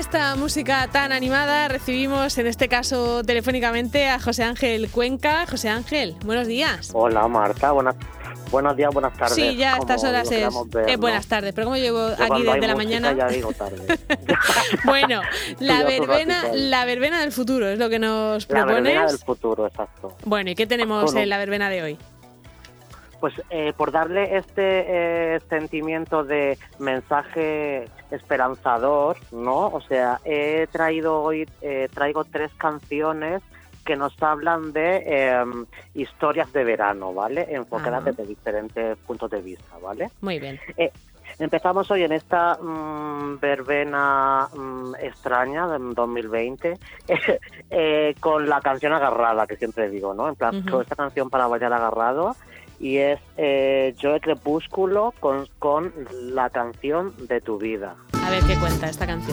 esta música tan animada recibimos, en este caso telefónicamente, a José Ángel Cuenca. José Ángel, buenos días. Hola Marta, buenos días, buenas tardes. Sí, ya a estas horas es buenas tardes, pero como llevo aquí desde la mañana... Ya digo tarde. Bueno, la verbena del futuro es lo que nos propones. La verbena del futuro, exacto. Bueno, ¿y qué tenemos en la verbena de hoy? Pues por darle este sentimiento de mensaje esperanzador, ¿no? O sea, traigo 3 canciones que nos hablan de historias de verano, ¿vale? Enfocadas desde diferentes puntos de vista, ¿vale? Muy bien. Empezamos hoy en esta verbena extraña de 2020 con la canción Agarrada, que siempre digo, ¿no? En plan, con esta canción para bailar agarrado. Y es Yo de Crepúsculo con la canción de tu vida. A ver qué cuenta esta canción.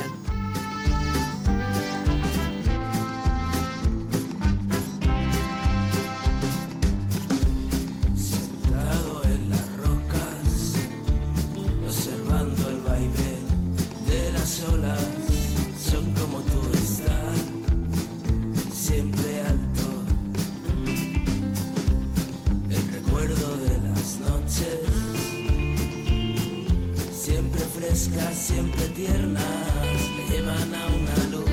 Sentado en las rocas, observando el vaivén de las olas, son como tú están, siempre alto. Recuerdo de las noches, siempre frescas, siempre tiernas, me llevan a una luz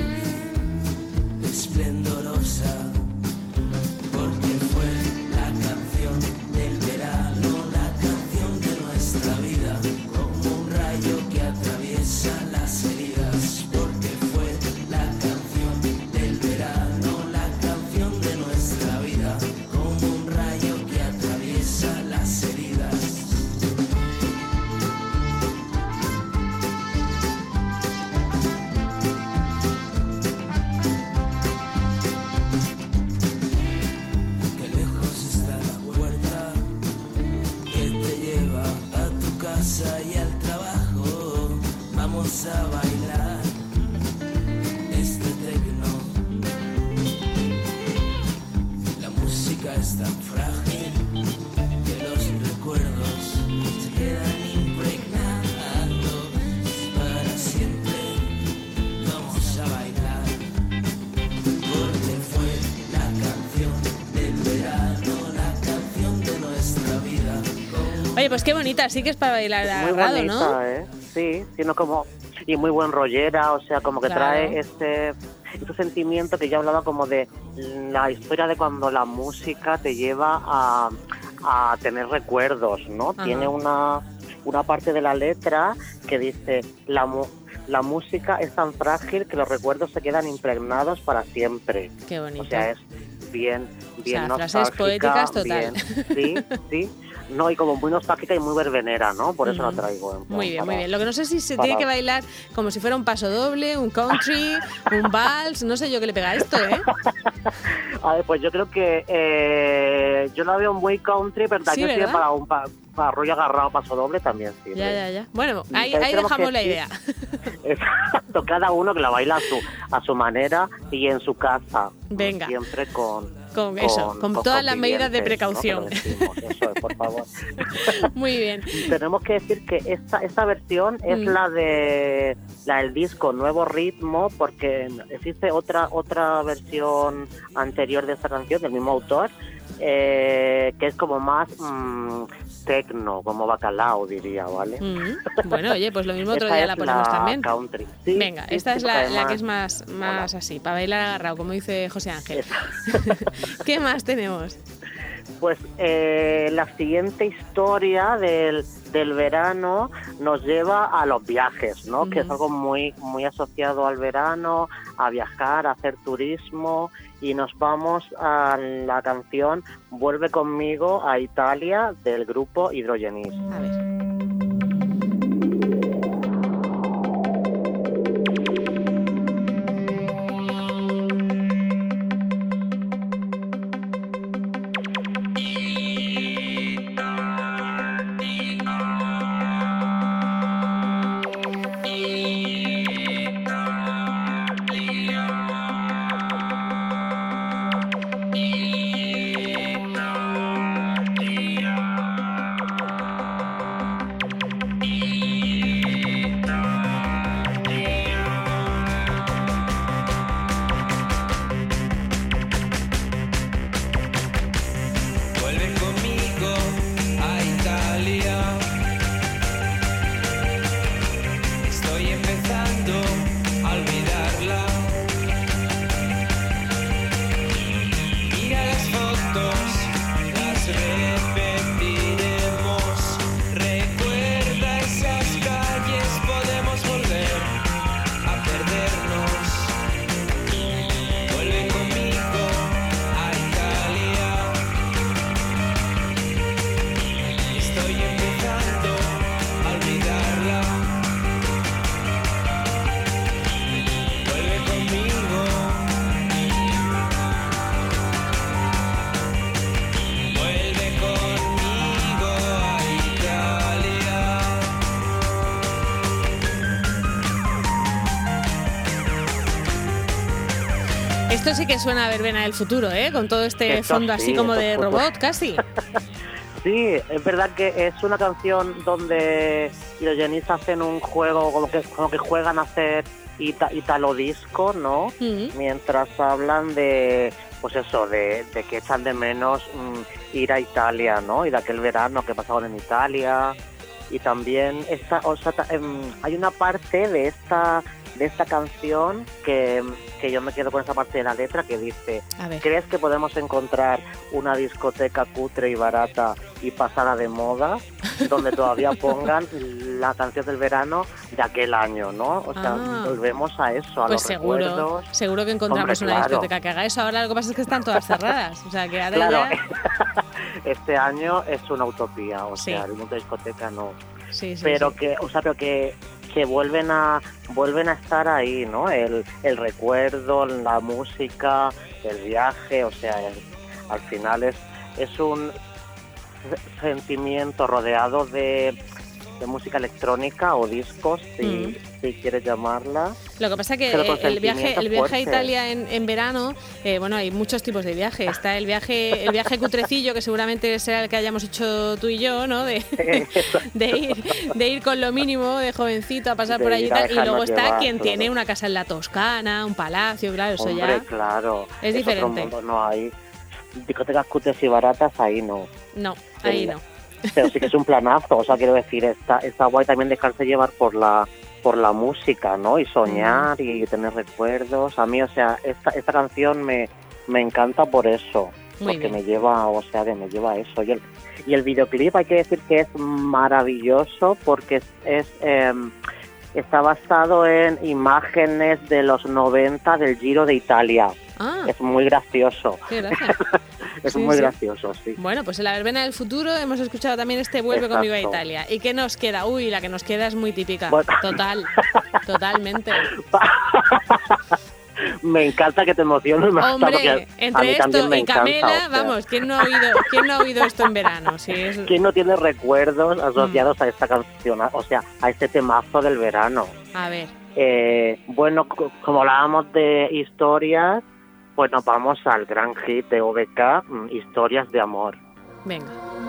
esplendorosa, porque fue la canción del verano, la canción de nuestra vida, como un rayo que atraviesa las heridas, porque fue la canción del verano, la canción de nuestra vida, como un rayo que atraviesa las heridas. Qué lejos está la puerta que te lleva a tu casa y al trabajo. Vamos a bailar este tecno. La música es tan frágil que los recuerdos se quedan impregnados para siempre. Vamos a bailar porque fue la canción del verano, la canción de nuestra vida. Oye, pues qué bonita, sí que es para bailar agarrado, muy bonita, ¿no? Sí, sino como... Y muy buen rollera, o sea, como que Claro. trae este sentimiento que ya hablaba como de la historia de cuando la música te lleva a tener recuerdos, ¿no? Ajá. Tiene una parte de la letra que dice la música es tan frágil que los recuerdos se quedan impregnados para siempre. Qué bonito. O sea, es bien O sea, frases nostálgica, poéticas total. bien, sí. No, y como muy nostálgica y muy verbenera, ¿no? Por eso la traigo. Muy bien, muy bien. Lo que no sé si se tiene que bailar como si fuera un paso doble, un country, un vals, no sé yo qué le pega a esto, ¿eh? A ver, pues yo creo que yo la veo muy country, pero también Sí, sirve ¿verdad? para rollo agarrado, paso doble también sirve. Ya. Bueno, ahí tenemos dejamos que la decir- idea. Exacto, cada uno que la baila a su manera y en su casa. Venga. Siempre con todas las medidas de precaución. ¿no? Que lo decimos, eso es, por favor. Muy bien. Tenemos que decir que esta versión es la del disco Nuevo Ritmo, porque existe otra versión anterior de esta canción del mismo autor, que es como más tecno, como bacalao, diría, ¿vale? Bueno, oye, pues lo mismo otro Esta día es la ponemos también. Country. Sí, Venga, sí, esta sí, es porque la además- que es más así, para bailar agarrado, como dice José Ángel. ¿Qué más tenemos? Pues la siguiente historia del verano nos lleva a los viajes, ¿no? Que es algo muy asociado al verano, a viajar, a hacer turismo, y nos vamos a la canción Vuelve conmigo a Italia del grupo Hidrogenis. A ver. Estoy empezando a olvidarla. Mira las fotos, las repetiremos. Recuerda esas calles, podemos volver a perdernos. Vuelve conmigo a Italia. Estoy empezando a olvidarla. Vuelve conmigo. Vuelve conmigo a Italia. Esto sí que suena a verbena del futuro, ¿eh? Con todo este Esto fondo así sí, como esto de es futuro. robot, casi. Sí, es verdad que es una canción donde los Janis hacen un juego, como que juegan a hacer italo disco, ¿no? Mientras hablan de, pues eso, de que echan de menos ir a Italia, ¿no? Y de aquel verano que pasaban en Italia. Y también hay una parte de esta canción que yo me quedo con esa parte de la letra que dice: A ver. ¿crees que podemos encontrar una discoteca cutre y barata y pasada de moda donde todavía pongan la canción del verano de aquel año, ¿no? O sea, volvemos a eso, a Pues los recuerdos. seguro que encontramos Hombre, una claro. discoteca que haga eso. Ahora lo que pasa es que están todas cerradas. O sea, que ahora Claro, ya... este año es una utopía, o Sí. sea, el mundo de discoteca no. Sí, Pero sí. que vuelven a estar ahí, ¿no? El recuerdo, la música, el viaje, o sea, al final es un sentimiento rodeado de música electrónica o discos, si quieres llamarla. Lo que pasa que Pero con el viaje a sentimiento Italia en verano, bueno, hay muchos tipos de viaje. Está el viaje cutrecillo, que seguramente será el que hayamos hecho tú y yo, ¿no? De ir con lo mínimo de jovencito a pasar De por allí y ir a tal. Y luego dejarnos está llevar, quien claro. tiene una casa en la Toscana, un palacio, claro, eso Hombre, ya claro. es otro diferente. mundo, no hay discotecas cutres y baratas, ahí no. No, ahí no. Pero sí que es un planazo, o sea, quiero decir, está guay también dejarse llevar por la música, ¿no? Y soñar y tener recuerdos. A mí, o sea, esta canción me encanta por eso, Muy porque bien. me lleva, o sea, que me lleva a eso. Y el videoclip hay que decir que es maravilloso porque está basado en imágenes de los 90 del Giro de Italia. Ah, Es muy gracioso. qué gracia. Es Sí, muy sí. gracioso, sí. Bueno, pues en la verbena del futuro hemos escuchado también este Vuelve conmigo a Exacto. Italia. ¿Y qué nos queda? Uy, la que nos queda es muy típica. Bueno. Totalmente. Me encanta que te emociones. Hombre, a entre mí también esto me y encanta, Camela, o sea, vamos, ¿quién no ha oído esto en verano? Sí, es... ¿quién no tiene recuerdos asociados a esta canción, o sea, a este temazo del verano? A ver, Bueno, como hablábamos de historias, pues nos vamos al gran hit de OBK, Historias de amor. venga.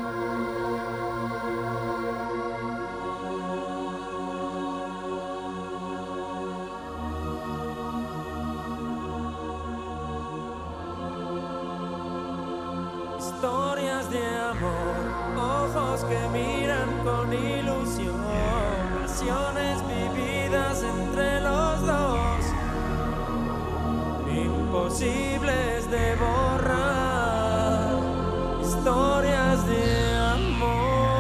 Historias de amor, ojos que miran con ilusión, pasiones vividas entre los dos, imposibles de borrar, historias de amor.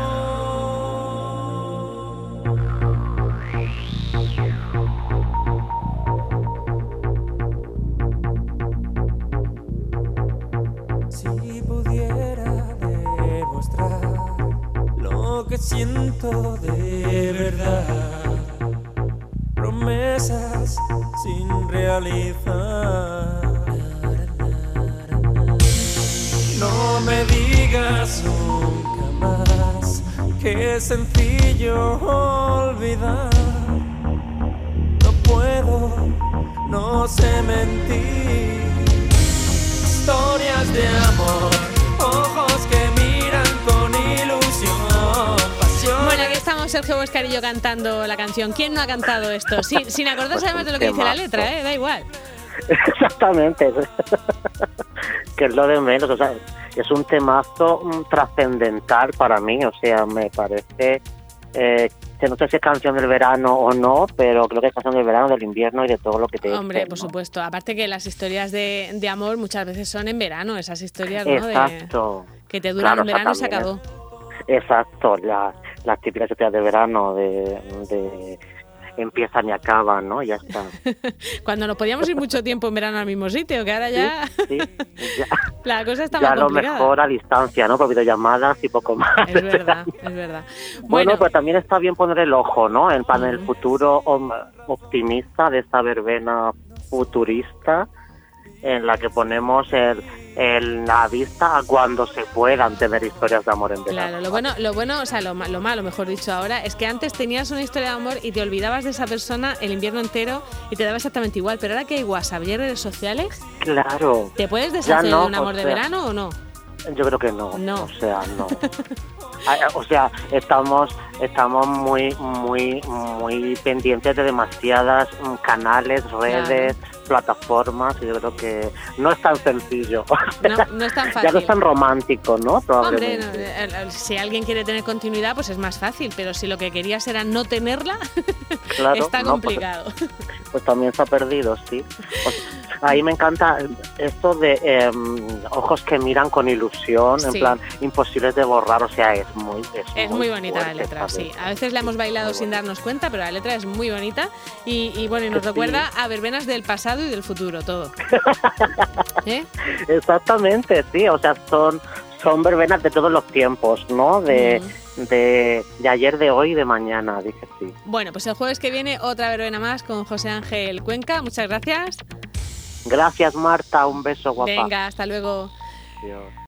Si pudiera demostrar lo que siento de verdad, promesas sin realizar. No me digas nunca más que es sencillo olvidar. No puedo, no sé mentir. Historias de amor, ojos que miran con ilusión, pasiones. Bueno, aquí estamos Sergio Huéscar y yo cantando la canción. ¿Quién no ha cantado esto? Sin acordarse Pues además de lo que dice la letra, da igual. Exactamente. Que es lo de menos, o sea, es un temazo trascendental para mí, o sea, me parece que no sé si es canción del verano o no, pero creo que es canción del verano, del invierno y de todo lo que te Hombre, dicen, por ¿no? supuesto. Aparte que las historias de amor muchas veces son en verano, esas historias, ¿no? Exacto. Que te duran Claro, un verano y o se sea, acabó. Exacto, las típicas historias de verano de empiezan y acaban, ¿no? Ya está. Cuando nos podíamos ir mucho tiempo en verano al mismo sitio, que ahora ya, Sí, ya, la cosa está ya más lo complicada. mejor a distancia, ¿no? Por videollamadas y poco más. Es verdad, es verdad. Bueno, pues también está bien poner el ojo, ¿no? En el Mm. futuro optimista de esta verbena futurista, en la que ponemos la vista a cuando se puedan tener historias de amor en verano. Claro, lo bueno, o sea, lo malo, mejor dicho ahora, es que antes tenías una historia de amor y te olvidabas de esa persona el invierno entero y te daba exactamente igual, pero ahora que hay WhatsApp y hay redes sociales, Claro. ¿te puedes deshacer no, de un amor o de sea, verano o no? Yo creo que no. No. O sea, no. O sea, estamos muy pendientes de demasiadas canales, redes, plataformas, y yo creo que no es tan sencillo. No es tan fácil. Ya no es tan romántico, ¿no? Hombre, Probablemente. si alguien quiere tener continuidad, pues es más fácil, pero si lo que querías era no tenerla, Claro, está no, complicado. Pues también se ha perdido, sí. Ahí me encanta esto de ojos que miran con ilusión, en Sí. plan, imposibles de borrar, o sea, es muy bonita la fuerte, letra, ¿sabes? sí. A veces la hemos bailado Muy sin bonita. darnos cuenta, pero la letra es muy bonita y bueno, y nos Sí. recuerda a verbenas del pasado y del futuro, todo. ¿Eh? Exactamente, sí, o sea, son verbenas de todos los tiempos, ¿no? De ayer, de hoy y de mañana, dije sí. Bueno, pues el jueves que viene otra verbena más con José Ángel Cuenca. Muchas gracias. Gracias, Marta, un beso, guapa. Venga, hasta luego. Adiós.